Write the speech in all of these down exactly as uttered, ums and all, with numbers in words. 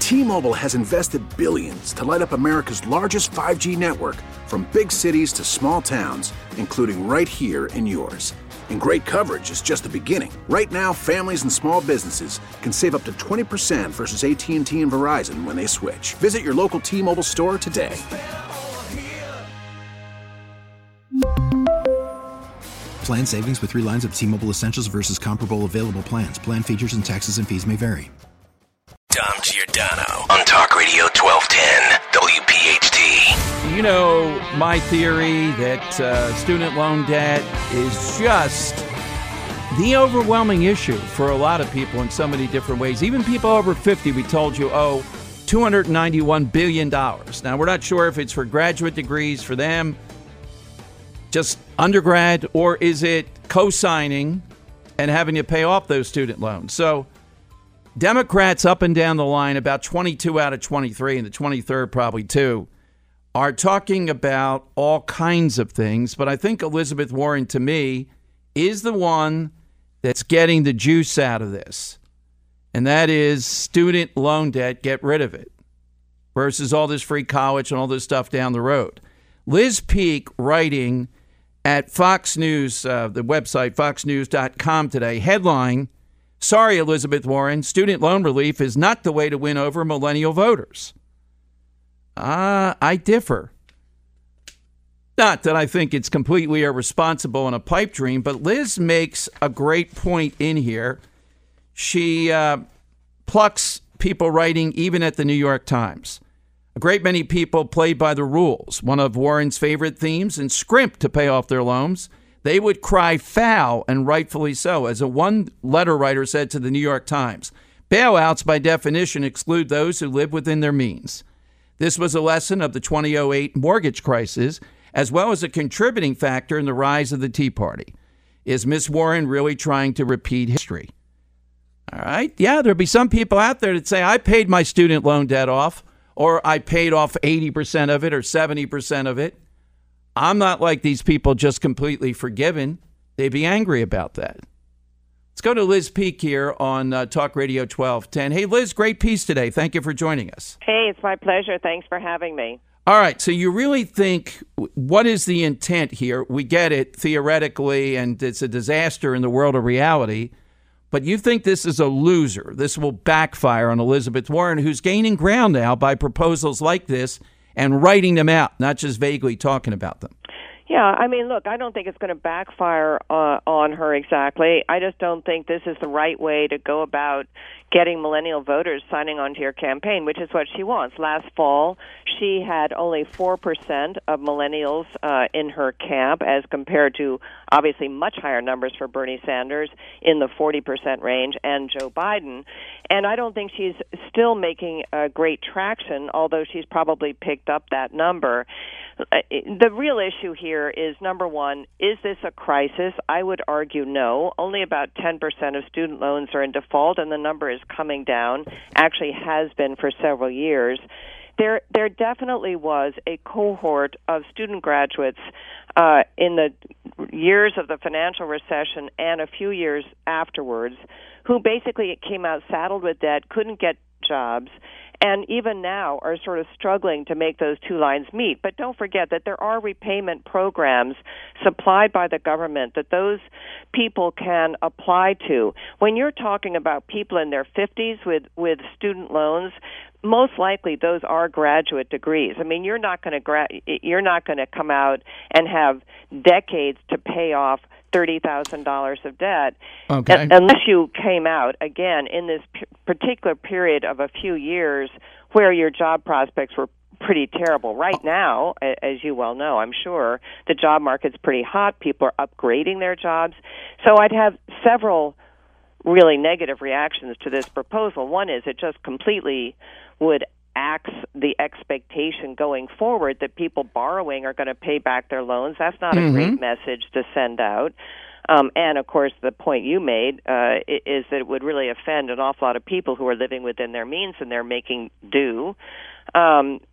T-Mobile has invested billions to light up America's largest five G network, from big cities to small towns, including right here in yours. And great coverage is just the beginning. Right now, families and small businesses can save up to twenty percent versus A T and T and Verizon when they switch. Visit your local T-Mobile store today. Plan savings with three lines of T-Mobile Essentials versus comparable available plans. Plan features and taxes and fees may vary. Dom Giordano on Talk Radio twelve ten W P H T. You know my theory that uh, student loan debt is just the overwhelming issue for a lot of people in so many different ways. Even people over fifty, we told you, owe two hundred ninety-one billion dollars. Now, we're not sure if it's for graduate degrees for them, just undergrad, or is it co-signing and having to pay off those student loans? So Democrats up and down the line, about twenty-two out of twenty-three, and the twenty-third probably too, are talking about all kinds of things. But I think Elizabeth Warren, to me, is the one that's getting the juice out of this. And that is student loan debt, get rid of it, versus all this free college and all this stuff down the road. Liz Peek writing at Fox News, uh, the website, fox news dot com today, headline, "Sorry, Elizabeth Warren, student loan relief is not the way to win over millennial voters." Uh, I differ. Not that I think it's completely irresponsible and a pipe dream, but Liz makes a great point in here. She uh, plucks people writing even at the New York Times. A great many people played by the rules. One of Warren's favorite themes, and scrimp to pay off their loans. They would cry foul, and rightfully so. As a one letter writer said to the New York Times, bailouts by definition exclude those who live within their means. This was a lesson of the two thousand eight mortgage crisis, as well as a contributing factor in the rise of the Tea Party. Is Miss Warren really trying to repeat history? All right. Yeah, there'll be some people out there that say, I paid my student loan debt off, or I paid off eighty percent of it or seventy percent of it. I'm not like these people, just completely forgiven. They'd be angry about that. Let's go to Liz Peek here on uh, Talk Radio twelve ten. Hey, Liz, great piece today. Thank you for joining us. Hey, it's my pleasure. Thanks for having me. All right. So you really think, what is the intent here? We get it theoretically, and it's a disaster in the world of reality. But you think this is a loser. This will backfire on Elizabeth Warren, who's gaining ground now by proposals like this and writing them out, not just vaguely talking about them. Yeah, I mean, look, I don't think it's going to backfire uh, on her exactly. I just don't think this is the right way to go about getting millennial voters signing on to your campaign, which is what she wants. Last fall, she had only four percent of millennials uh, in her camp, as compared to obviously much higher numbers for Bernie Sanders in the forty percent range and Joe Biden. And I don't think she's still making uh, great traction, although she's probably picked up that number. The real issue here is, number one, is this a crisis? I would argue no. Only about ten percent of student loans are in default, and the number is coming down, actually has been for several years. There there definitely was a cohort of student graduates uh, in the years of the financial recession and a few years afterwards who basically came out saddled with debt, couldn't get jobs, and even now are sort of struggling to make those two lines meet. But don't forget that there are repayment programs supplied by the government that those people can apply to. When you're talking about people in their fifties with, with student loans, most likely those are graduate degrees. I mean, you're not going to gra- you're not going to come out and have decades to pay off thirty thousand dollars of debt, okay, unless you came out, again, in this p- particular period of a few years where your job prospects were pretty terrible. Right now, as you well know, I'm sure, the job market's pretty hot. People are upgrading their jobs. So I'd have several really negative reactions to this proposal. One is it just completely would axe the expectation going forward that people borrowing are going to pay back their loans. That's not mm-hmm. a great message to send out. Um, and, of course, the point you made uh, is that it would really offend an awful lot of people who are living within their means and they're making do. Um,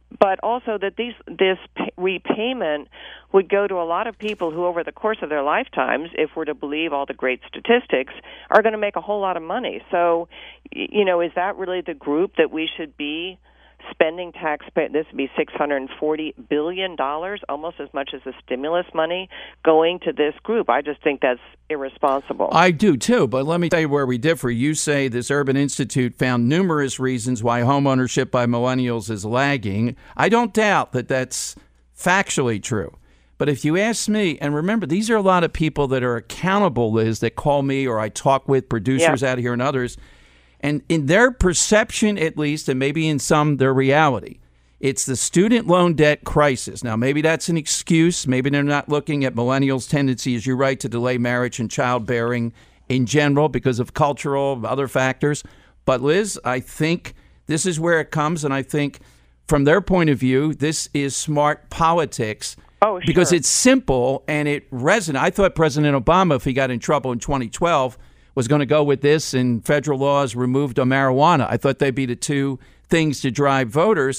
but also that these this pay- repayment would go to a lot of people who, over the course of their lifetimes, if we're to believe all the great statistics, are going to make a whole lot of money. So, you know, is that really the group that we should be spending taxpayer? This would be six hundred forty billion dollars, almost as much as the stimulus money, going to this group. I just think that's irresponsible. I do too, but let me tell you where we differ. You say this Urban Institute found numerous reasons why homeownership by millennials is lagging. I don't doubt that that's factually true. But if you ask me, and remember, these are a lot of people that are accountable, Liz, that call me or I talk with producers Yeah. out here and others. And in their perception, at least, and maybe in some, their reality, it's the student loan debt crisis. Now, maybe that's an excuse. Maybe they're not looking at millennials' tendency, as you're right, to delay marriage and childbearing in general because of cultural, other factors. But, Liz, I think this is where it comes, and I think from their point of view, this is smart politics. Oh, sure. Because it's simple and it resonates. I thought President Obama, if he got in trouble in twenty twelve, was going to go with this and federal laws removed on marijuana. I thought they'd be the two things to drive voters.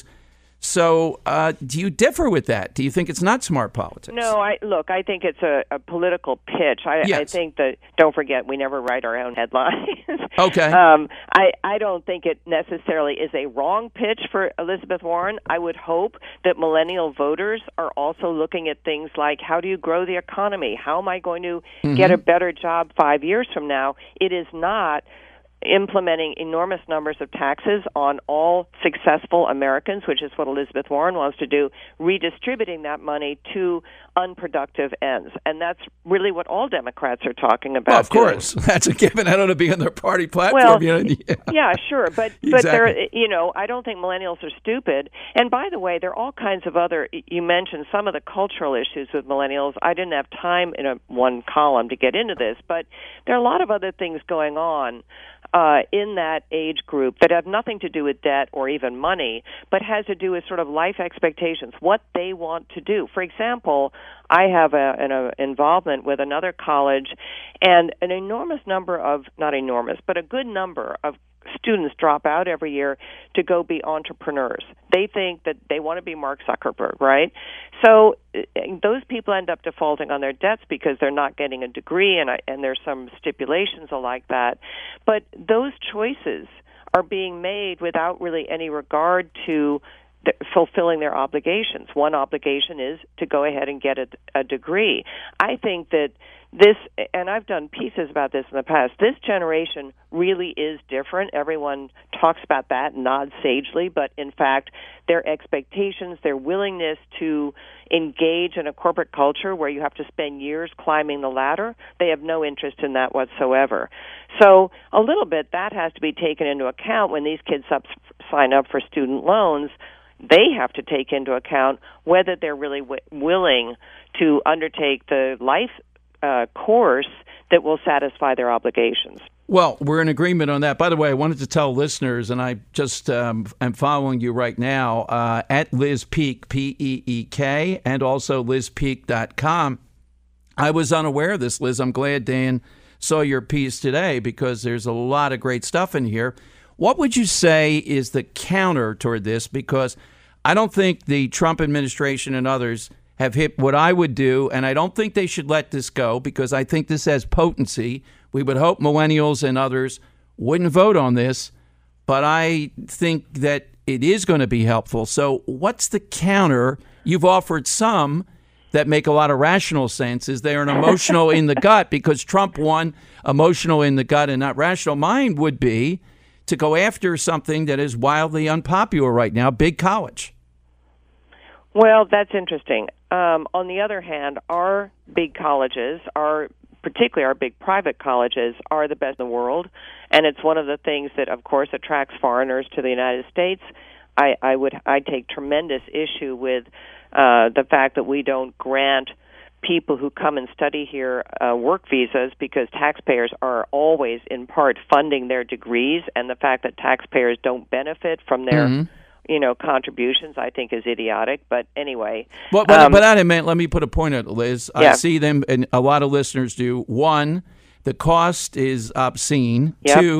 So uh, do you differ with that? Do you think it's not smart politics? No, I look, I think it's a, a political pitch. I, Yes. I think that, don't forget, we never write our own headlines. Okay. Um, I, I don't think it necessarily is a wrong pitch for Elizabeth Warren. I would hope that millennial voters are also looking at things like, how do you grow the economy? How am I going to Mm-hmm. get a better job five years from now? It is not implementing enormous numbers of taxes on all successful Americans, which is what Elizabeth Warren wants to do, redistributing that money to unproductive ends. And that's really what all Democrats are talking about. Well, of doing. course. That's a given. I don't want to be on their party platform. Well, you know? Yeah. yeah, sure, but but Exactly. there, you know, I don't think millennials are stupid. And by the way, there are all kinds of other. You mentioned some of the cultural issues with millennials. I didn't have time in a one column to get into this, but there are a lot of other things going on uh, in that age group that have nothing to do with debt or even money, but has to do with sort of life expectations, what they want to do. For example, I have a, an a involvement with another college, and an enormous number of, not enormous, but a good number of students drop out every year to go be entrepreneurs. They think that they want to be Mark Zuckerberg, right? So uh, those people end up defaulting on their debts because they're not getting a degree, and, I, and there's some stipulations like that. But those choices are being made without really any regard to the, fulfilling their obligations. One obligation is to go ahead and get a, a degree. I think that this, and I've done pieces about this in the past, this generation really is different. Everyone talks about that, nods sagely, but in fact, their expectations, their willingness to engage in a corporate culture where you have to spend years climbing the ladder, they have no interest in that whatsoever. So a little bit that has to be taken into account when these kids up, sign up for student loans. They have to take into account whether they're really w- willing to undertake the life uh, course that will satisfy their obligations. Well, we're in agreement on that. By the way, I wanted to tell listeners, and I just um, am following you right now, uh, at Liz Peek, P E E K, and also liz peek dot com. I was unaware of this, Liz. I'm glad Dan saw your piece today because there's a lot of great stuff in here. What would you say is the counter toward this? Because I don't think the Trump administration and others have hit what I would do, and I don't think they should let this go because I think this has potency. We would hope millennials and others wouldn't vote on this, but I think that it is going to be helpful. So what's the counter? You've offered some that make a lot of rational sense. Is there an emotional in the gut because Trump won emotional in the gut and not rational? Mine would be to go after something that is wildly unpopular right now, big college. Well, that's interesting. Um, on the other hand, our big colleges, our particularly our big private colleges, are the best in the world, and it's one of the things that, of course, attracts foreigners to the United States. I, I would I take tremendous issue with uh, the fact that we don't grant people who come and study here uh, work visas because taxpayers are always, in part, funding their degrees, and the fact that taxpayers don't benefit from their mm-hmm. you know, contributions, I think, is idiotic. But anyway. Well, but, um, but I meant, let me put a point on it, Liz. Yeah. I see them, and a lot of listeners do. One, the cost is obscene. Yep. Two,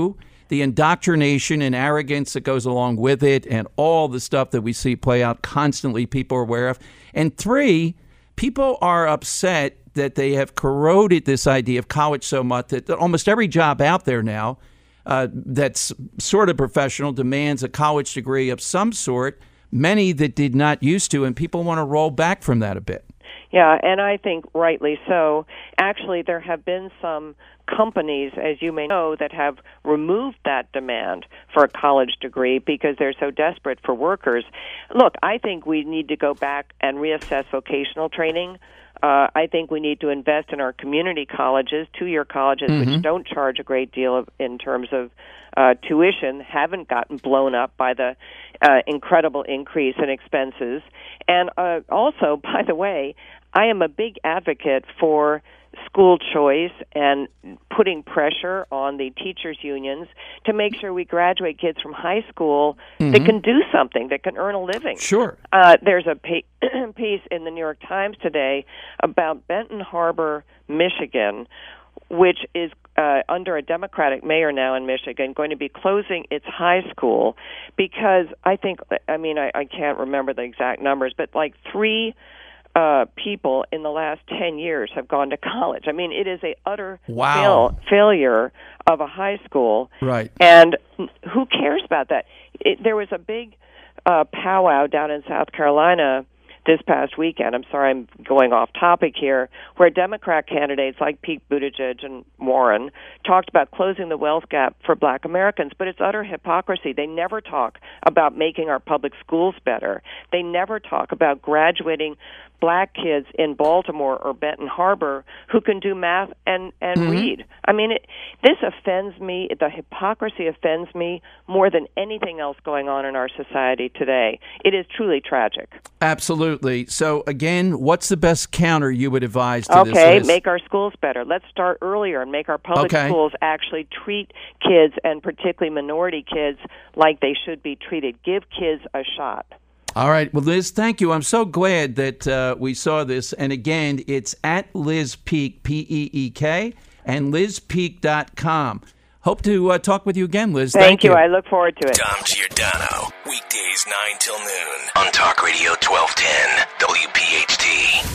the indoctrination and arrogance that goes along with it, and all the stuff that we see play out constantly, people are aware of. And three, people are upset that they have corroded this idea of college so much that almost every job out there now uh, that's sort of professional demands a college degree of some sort, many that did not used to, and people want to roll back from that a bit. Yeah, and I think rightly so. Actually, there have been some companies, as you may know, that have removed that demand for a college degree because they're so desperate for workers. Look, I think we need to go back and reassess vocational training. Uh, I think we need to invest in our community colleges, two-year colleges, mm-hmm. which don't charge a great deal of, in terms of uh, tuition, haven't gotten blown up by the uh, incredible increase in expenses. And uh, also, by the way, I am a big advocate for school choice and putting pressure on the teachers' unions to make sure we graduate kids from high school mm-hmm. that can do something, that can earn a living. Sure. Uh, there's a pa- piece in the New York Times today about Benton Harbor, Michigan, which is uh, under a Democratic mayor now in Michigan, going to be closing its high school because I think, I mean, I, I can't remember the exact numbers, but like three Uh, people in the last ten years have gone to college. I mean, it is a utter wow. fail, failure of a high school. Right. And who cares about that? It, there was a big uh, powwow down in South Carolina this past weekend. I'm sorry I'm going off topic here, where Democrat candidates like Pete Buttigieg and Warren talked about closing the wealth gap for black Americans, but it's utter hypocrisy. They never talk about making our public schools better. They never talk about graduating black kids in Baltimore or Benton Harbor who can do math and, and mm-hmm. read. I mean, it, this offends me. The hypocrisy offends me more than anything else going on in our society today. It is truly tragic. Absolutely. So, again, what's the best counter you would advise to okay, this? Okay, make our schools better. Let's start earlier and make our public okay. schools actually treat kids, and particularly minority kids, like they should be treated. Give kids a shot. All right. Well, Liz, thank you. I'm so glad that uh, we saw this. And again, it's at Liz Peek, P E E K, and liz peek dot com. Hope to uh, talk with you again, Liz. Thank, thank you. you. I look forward to it. Dom Giordano, weekdays nine till noon on Talk Radio twelve ten W P H T.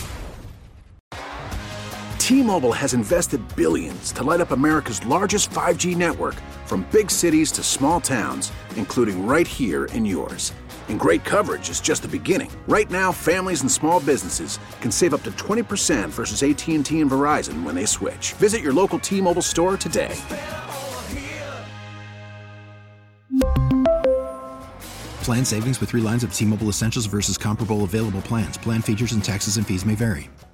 T-Mobile has invested billions to light up America's largest five G network, from big cities to small towns, including right here in yours. And great coverage is just the beginning. Right now, families and small businesses can save up to twenty percent versus A T and T and Verizon when they switch. Visit your local T-Mobile store today. Plan savings with three lines of T-Mobile Essentials versus comparable available plans. Plan features and taxes and fees may vary.